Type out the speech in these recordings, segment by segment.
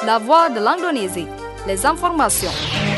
La voix de l'Indonésie, les informations.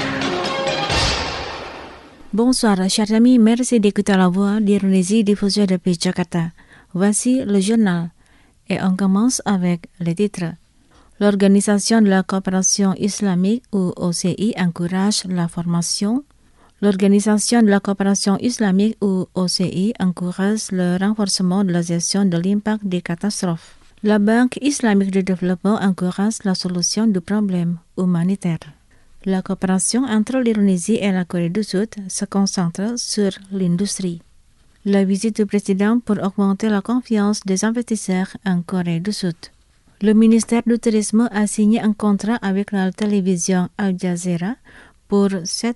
Bonsoir, chers amis, merci d'écouter la voix d'Indonésie diffusée depuis Jakarta. Voici le journal et on commence avec les titres. L'Organisation de la coopération islamique ou OCI encourage la formation. L'Organisation de la coopération islamique ou OCI encourage le renforcement de la gestion de l'impact des catastrophes. La Banque islamique de développement encourage la solution du problème humanitaire. La coopération entre l'Indonésie et la Corée du Sud se concentre sur l'industrie. La visite du président pour augmenter la confiance des investisseurs en Corée du Sud. Le ministère du Tourisme a signé un contrat avec la télévision Al Jazeera pour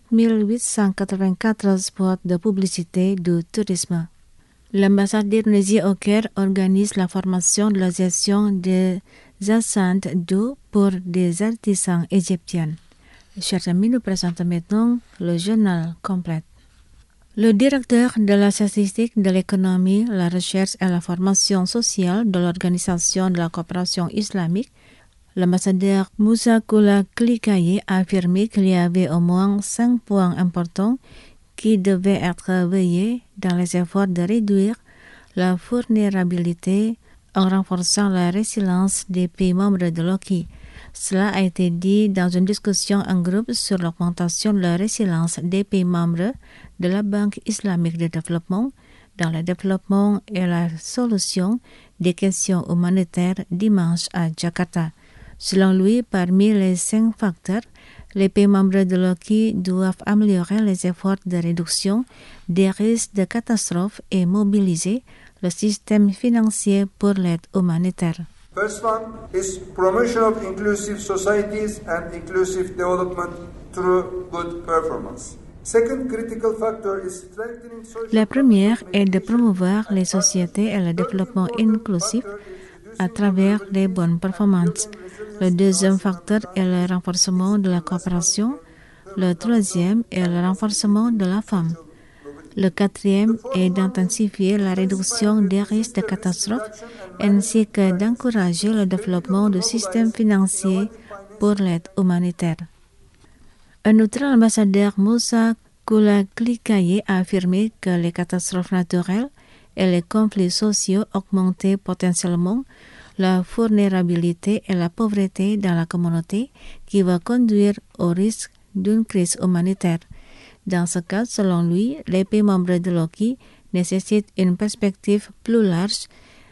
7884 spots de publicité du tourisme. L'ambassade d'Indonésie au Caire organise la formation de la gestion des enceintes d'eau pour des artisans égyptiens. Chers amis, nous présentons maintenant le journal complet. Le directeur de la statistique de l'économie, la recherche et la formation sociale de l'Organisation de la coopération islamique, l'ambassadeur Moussa Kula Klikaye a affirmé qu'il y avait au moins 5 points importants qui devaient être veillés dans les efforts de réduire la vulnérabilité en renforçant la résilience des pays membres de l'OCI. Cela a été dit dans une discussion en groupe sur l'augmentation de la résilience des pays membres de la Banque islamique de développement dans le développement et la solution des questions humanitaires dimanche à Jakarta. Selon lui, parmi les 5 facteurs, les pays membres de l'OCI doivent améliorer les efforts de réduction des risques de catastrophes et mobiliser le système financier pour l'aide humanitaire. First one is promotion of inclusive societies and inclusive development through good performance. Second critical factor is strengthening social. La première est de promouvoir les sociétés et le développement inclusif à travers les bonnes performances. Le deuxième facteur est le renforcement de la coopération. Le troisième est le renforcement de la femme. Le quatrième est d'intensifier la réduction des risques de catastrophes ainsi que d'encourager le développement du système financier pour l'aide humanitaire. Un autre ambassadeur, Moussa Kula Klikaye, a affirmé que les catastrophes naturelles et les conflits sociaux augmentaient potentiellement la vulnérabilité et la pauvreté dans la communauté qui va conduire au risque d'une crise humanitaire. Dans ce cas, selon lui, les pays membres de l'OCI nécessitent une perspective plus large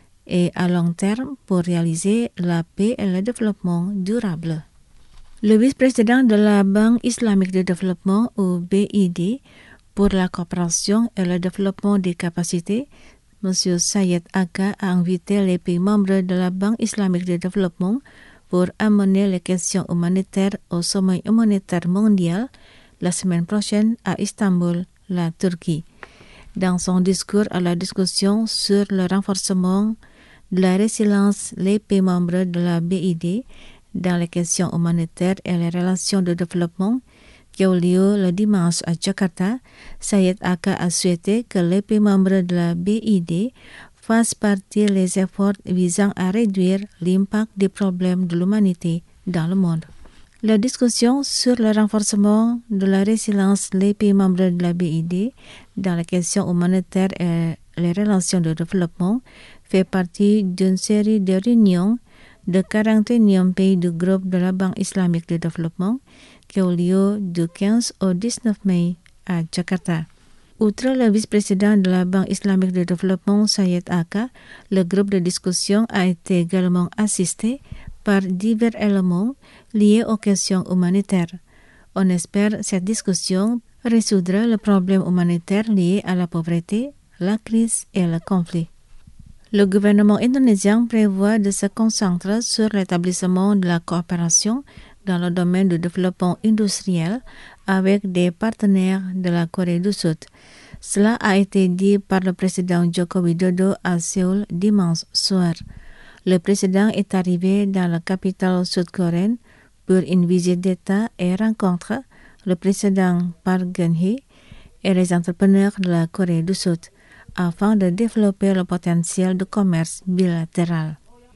et à long terme pour réaliser la paix et le développement durable. Le vice-président de la Banque islamique de développement, ou BID, pour la coopération et le développement des capacités, M. Sayed Aka a invité les pays membres de la Banque islamique de développement pour amener les questions humanitaires au sommet humanitaire mondial la semaine prochaine à Istanbul, la Turquie. Dans son discours à la discussion sur le renforcement de la résilience, les pays membres de la BID dans les questions humanitaires et les relations de développement qui ont lieu le dimanche à Jakarta, Sayed Aka a souhaité que les pays membres de la BID fassent partie des efforts visant à réduire l'impact des problèmes de l'humanité dans le monde. La discussion sur le renforcement de la résilience des pays membres de la BID dans les questions humanitaires et les relations de développement fait partie d'une série de réunions de 41e pays du groupe de la Banque islamique de développement qui ont lieu du 15 au 19 mai à Jakarta. Outre le vice-président de la Banque islamique de développement, Sayed Aka, le groupe de discussion a été également assisté par divers éléments liés aux questions humanitaires. On espère cette discussion résoudra le problème humanitaire lié à la pauvreté, la crise et le conflit. Le gouvernement indonésien prévoit de se concentrer sur l'établissement de la coopération dans le domaine du développement industriel avec des partenaires de la Corée du Sud. Cela a été dit par le président Joko Widodo à Séoul dimanche soir. Le président est arrivé dans la capitale sud-coréenne pour une visite d'État et rencontre le président Park Geun-hye et les entrepreneurs de la Corée du Sud afin de développer le potentiel de commerce bilatéral.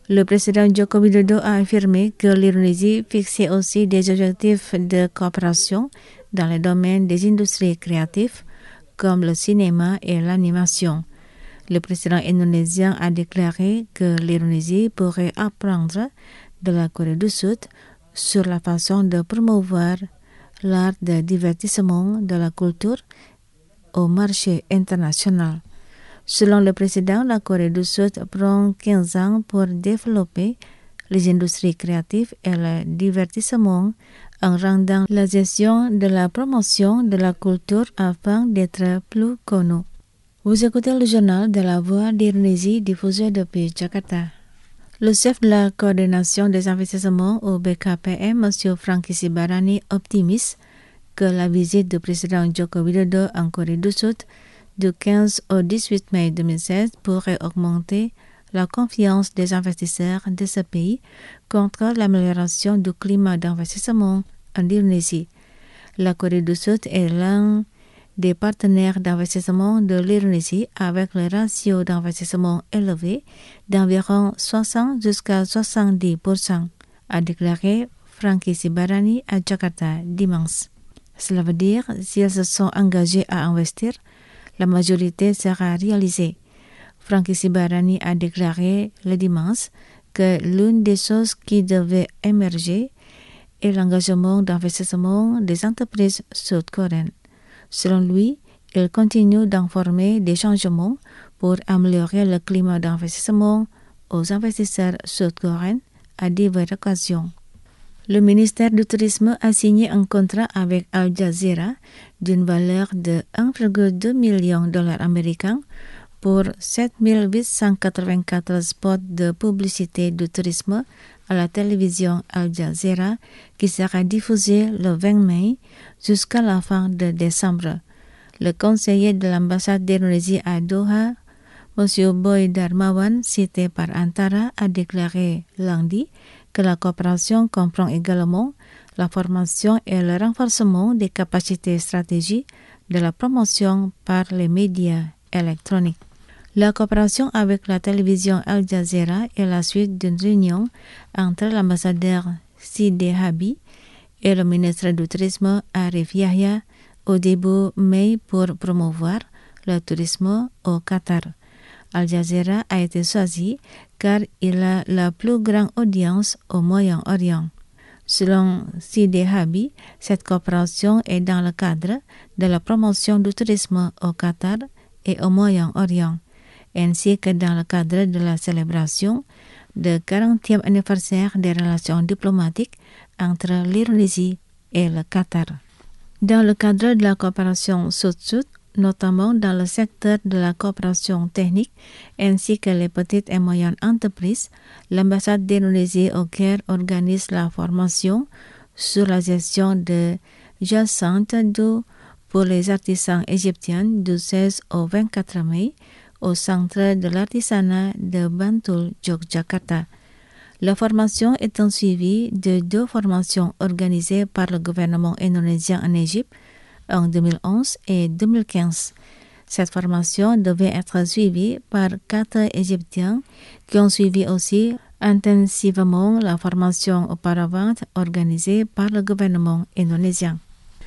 Le président Joko Widodo a affirmé que l'Indonésie fixait aussi des objectifs de coopération dans le domaine des industries créatives comme le cinéma et l'animation. Le président indonésien a déclaré que l'Indonésie pourrait apprendre de la Corée du Sud sur la façon de promouvoir l'art de divertissement de la culture au marché international. Selon le président, la Corée du Sud prend 15 ans pour développer les industries créatives et le divertissement en rendant la gestion de la promotion de la culture afin d'être plus connue. Vous écoutez le journal de la Voix d'Indonésie diffusé depuis Jakarta. Le chef de la coordination des investissements au BKPM, M. Franky Sibarani, optimiste que la visite du président Joko Widodo en Corée du Sud du 15 au 18 mai 2016 pourrait augmenter la confiance des investisseurs de ce pays contre l'amélioration du climat d'investissement en Indonésie. La Corée du Sud est l'un des partenaires d'investissement de l'Indonésie avec le ratio d'investissement élevé d'environ 60 jusqu'à 70%, a déclaré Franky Sibarani à Jakarta dimanche. Cela veut dire, s'ils se sont engagés à investir, la majorité sera réalisée. Franky Sibarani a déclaré le dimanche que l'une des choses qui devait émerger est l'engagement d'investissement des entreprises sud-coréennes. Selon lui, il continue d'informer des changements pour améliorer le climat d'investissement aux investisseurs sud-coréens à diverses occasions. Le ministère du Tourisme a signé un contrat avec Al Jazeera d'une valeur de 1,2 million de dollars américains pour 7 884 spots de publicité du tourisme à la télévision Al Jazeera qui sera diffusé le 20 mai jusqu'à la fin de décembre. Le conseiller de l'ambassade d'Indonésie à Doha, M. Boy Darmawan, cité par Antara, a déclaré lundi que la coopération comprend également la formation et le renforcement des capacités stratégiques de la promotion par les médias électroniques. La coopération avec la télévision Al Jazeera est la suite d'une réunion entre l'ambassadeur Sidi Habi et le ministre du Tourisme Arif Yahya au début mai pour promouvoir le tourisme au Qatar. Al Jazeera a été choisi car il a la plus grande audience au Moyen-Orient. Selon Sidi Habi, cette coopération est dans le cadre de la promotion du tourisme au Qatar et au Moyen-Orient, ainsi que dans le cadre de la célébration du 40e anniversaire des relations diplomatiques entre l'Indonésie et le Qatar. Dans le cadre de la coopération sud-sud, notamment dans le secteur de la coopération technique ainsi que les petites et moyennes entreprises, l'ambassade d'Indonésie au Caire organise la formation sur la gestion de jacentes d'eau pour les artisans égyptiens du 16 au 24 mai au centre de l'artisanat de Bantul, Yogyakarta. La formation est un suivi de 2 formations organisées par le gouvernement indonésien en Égypte en 2011 et 2015. Cette formation devait être suivie par 4 Égyptiens qui ont suivi aussi intensivement la formation auparavant organisée par le gouvernement indonésien.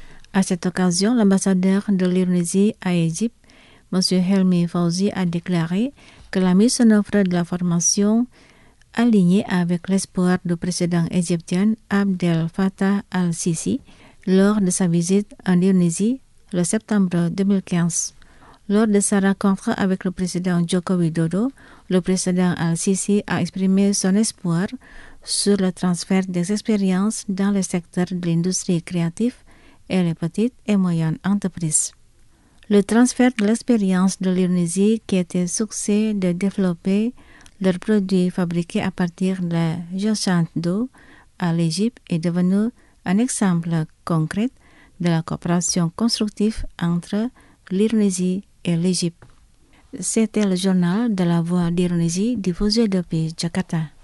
À cette occasion, l'ambassadeur de l'Indonésie à Égypte, M. Helmi Fauzi, a déclaré que la mise en œuvre de la formation alignée avec l'espoir du président égyptien Abdel Fattah al-Sisi lors de sa visite en Indonésie le septembre 2015. Lors de sa rencontre avec le président Joko Widodo, le président al-Sisi a exprimé son espoir sur le transfert des expériences dans le secteur de l'industrie créative et les petites et moyennes entreprises. Le transfert de l'expérience de l'Indonésie qui était succès de développer leurs produits fabriqués à partir de la jacente d'eau à l'Égypte est devenu un exemple concret de la coopération constructive entre l'Indonésie et l'Égypte. C'était le journal de la Voix d'Indonésie diffusé depuis Jakarta.